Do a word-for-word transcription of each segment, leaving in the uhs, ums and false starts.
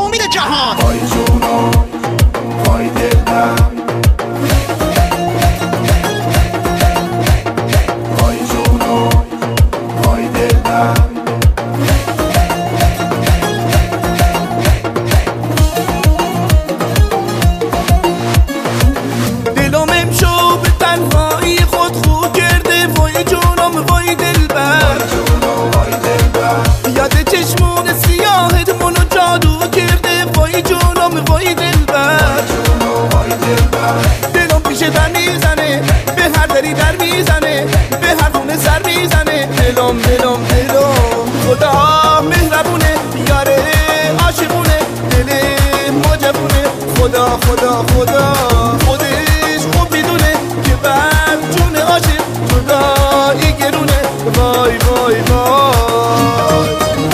امید جهان. وای جونم وای دلم، وای جونم وای دلم. دلم امشو به تنهایی خود خو کرده، وای جونم وای دلبر. یاد چشمون سیاهت منو جادو کرده، وای جونم وای دلبر. دلم پیش در میزنه، به هر دری در میزنه، به هر خونه سر میزنه. دلم دلم دلم خدا مهربونه، یاره عاشقونه، دل مجبونه. خدا خدا خدا خودش خوب میدونه که بر جون عاشق جدایی گرونه. وای وای وای.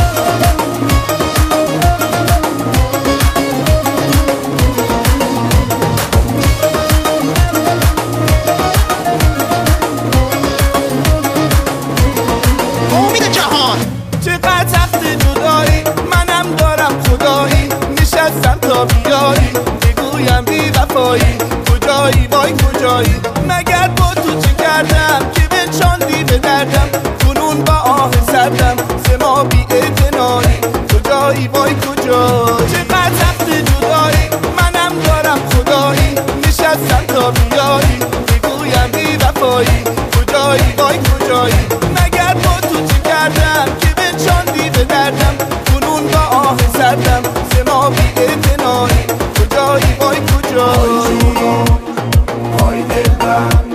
امید جهان. چقدر سخت جدایی، منم دارم خدایی، نشستم تا بیایی، بگویم بی وفایی. کجایی وای کجایی، مگر با تو چه کردم که بنشاندی به دردم، کنون با آه سردم سما بی اعتنایی. کجایی وای کجایی، چقدر سخت جدایی، منم دارم خدایی، نشستم تا بیایی، بگویم بی وفایی. کجایی وای کجایی، مگر با تو چه کردم که بنشاندی به دردم، کنون با آه سردم سما بی اعتنایی. کجایی وای کجایی. وای دلم،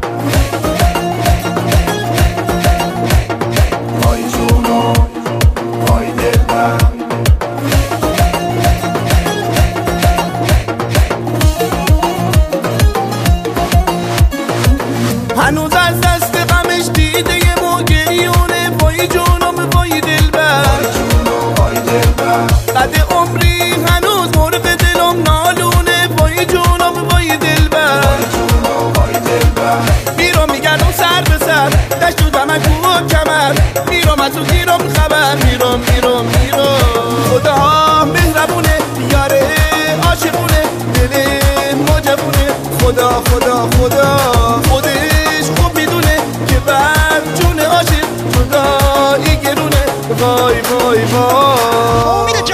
وای جونم وای دلم. هنوز از دست غمش دیده یه موگریونه، وای جونم وای دلبر. قد عمری هنوز مرغ دلم نالونه، وای جونم وای دلبر. میرم میگردم سر به سر، دشت و دمن کو و کمر، میرم از او گیرم خبر، میرم میرم میرم. خدا مهربونه، یاره عاشقونه، دل مجبونه. خدا خدا خدا خودش خوب میدونه که بر جون عاشق جدایی گرونه. وای وای وای. امید